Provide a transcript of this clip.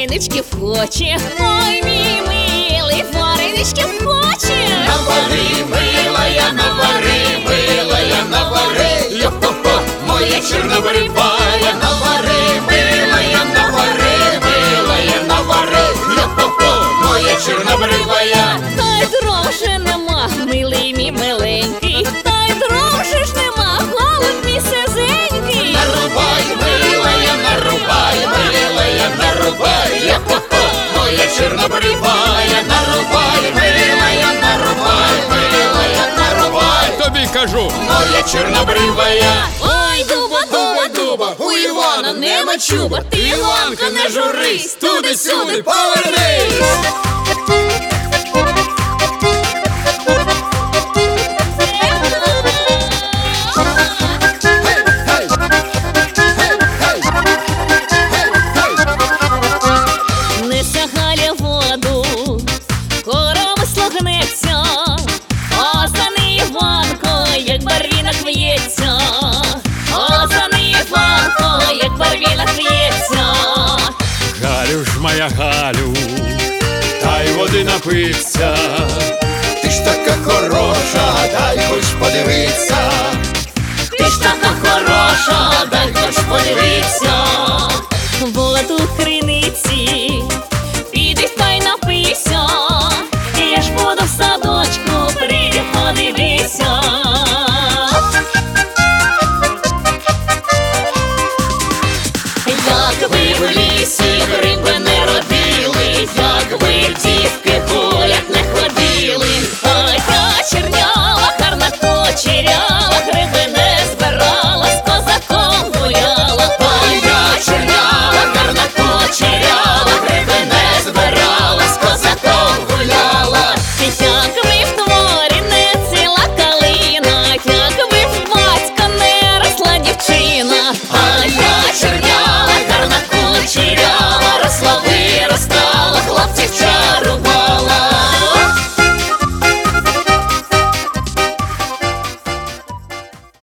вареничків хоче. Ой, мій милий, вареничків хоче. Навари, милая, навари, милая, навари, йо-хо-хо, моя чорнобривая. Навари, милая, навари, милая, навари, йо-хо-хо, моя чорнобривая. Та й дров же нема, милий мій миленький, та й дров же ж нема, голуб мій сизенький. Нарубай, милая, нарубай, милая, нарубай, йо-хо-хо, моя чорнобривая. Нарубай, милая, нарубай, милая, нарубай, Тобі кажу, моя чорнобривая. Ой, дуба, дуба, Дуба, у Івана нема чуба, ти, Іванка, не журись, туди-сюди повернись. несе Галя воду, коромисло гнеться, а за нею Іванко, як барвінок в'ється, а за нею Іванко, як барвінок в'ється. Галю ж моя Галю, та й води напиться. Ти ж така хороша, дай хоч подивиться. Ти ж така хороша, дай хоч подивитися. Воду в криниці, піди та й напийся, я ж буду в садочку, прийди подивися. Як ви в лісі гриби не робили, як ви дівки гулять не ходили. Ой, та чернява, гарна кучерява, гриби не